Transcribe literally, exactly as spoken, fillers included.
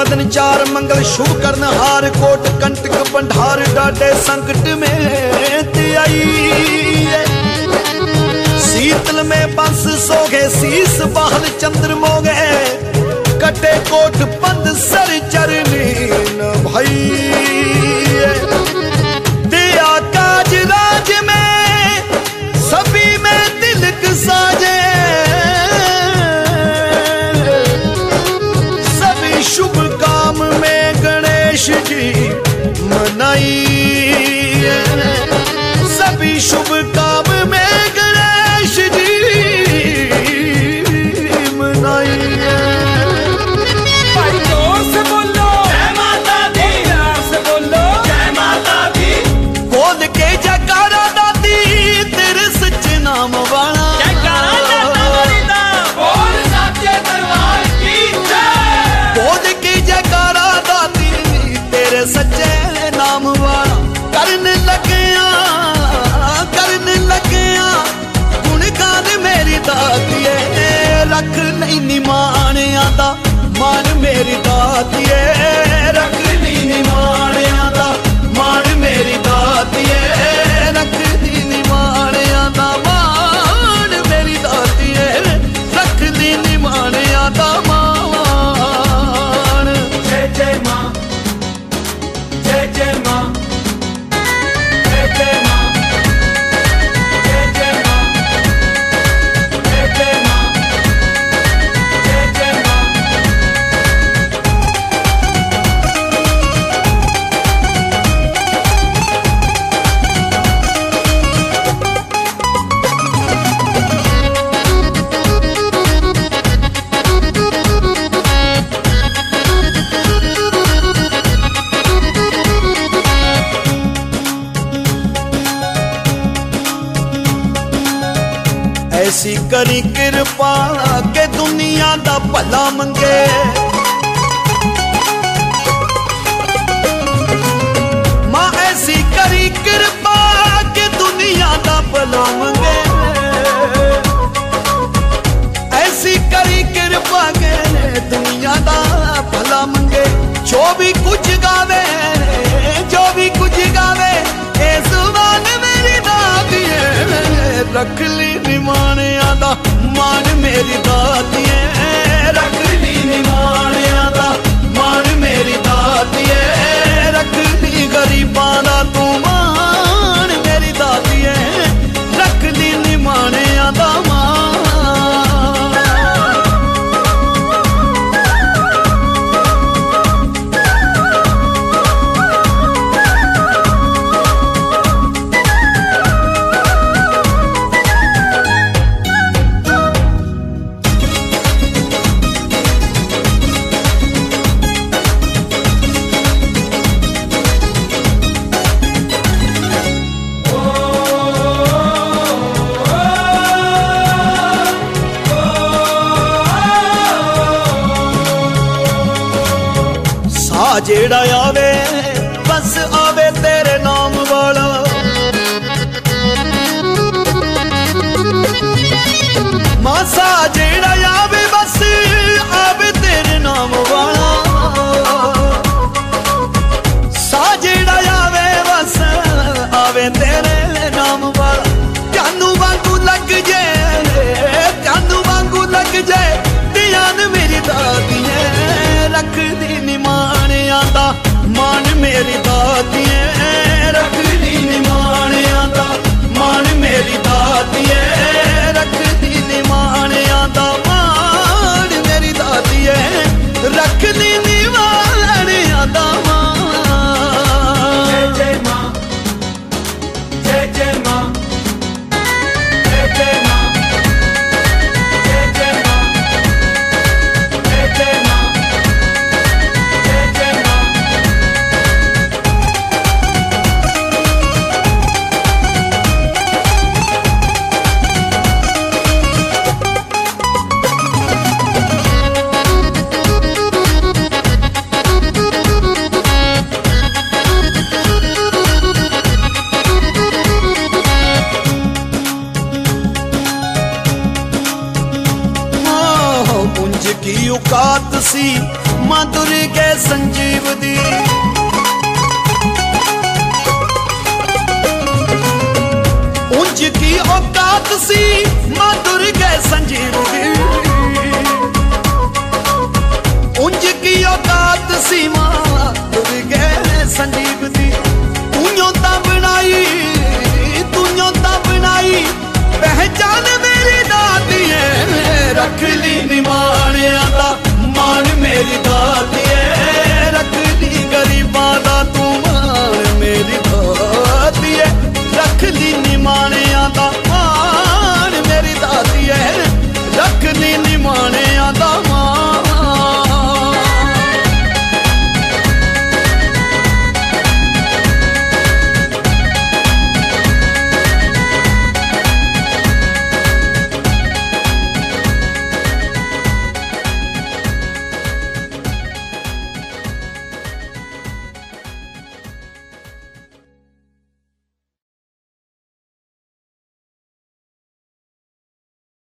दिन चार मंगल शुभ करन हार कोट कंटक पंडार डाटे संकट में आई। शीतल में बंस सोगे शीस बहल चंद्र मोगे कटे कोट पंद सर चरनी न भाई। दिया काज राज में सभी में तिलक साजे सभी शुभ काम में गणेश जी मनाई। सभी शुभ काम में गणेश जी मनाई। भाई जोर से बोलो जय माता दी, प्यार से बोलो जय माता दी। बोल के जयकारा दादी तेरे सच्चे नाम वाला। जयकारा दाता वरिदा बोल साचे दरबार की जय। बोल के जयकारा दादी तेरे सच्चे नाम वाला। करने लगिया करने लगिया गुण गान मेरी दातिए रख नहीं निमान आंदा मान मेरी दातिए रख नहीं निमान आंदा मान मेरी दातिए रख नहीं निमान आंदा मान मेरी दातिए रख नहीं निमान आंदा मान। जय जय माँ जय जय माँ जय जय माँ जय जय माँ जय जय माँ जय जय माँ। ऐसी करी कृपा के दुनिया दा भला मंगे। मां ऐसी करी कृपा के दुनिया दा भला मंगे। ऐसी करी कृपा के दुनिया दा भला मंगे। जो भी कुछ गावे जो भी कुछ गावे ए जुबान मेरी दादी है रख ली निमान आदा मान मेरी दादी है रख ली निमान आदा मान मेरी दादी है रख ली गरीबां दा तू मान मेरी दादी है रख ली निमान आदा मान। जेड़ा आवे बस आवे तेरे नाम वाला। मासा जेड़ा आवे बस आवे तेरे नाम वाला। सा जेड़ा आवे बस आवे तेरे नाम वाला। जानू वांगू लग जाए जानू वांगू लग जाए ध्यान मेरी दादी है रख दी निमान आंदा मान मेरी दादी है रख दी निमान आंदा मान मेरी दादी है रख दी निमान आंदा मान मेरी दादी है रख दी निमान आंदा मान। जय जय माँ जय जय माँ जय जय माँ जय जय माँ जय जय माँ जय जय माँ। औकात सी मां दुर्गे संजीव दी। उंज की औकात सी मां दुर्गे संजीव दी। उंज की औकात सी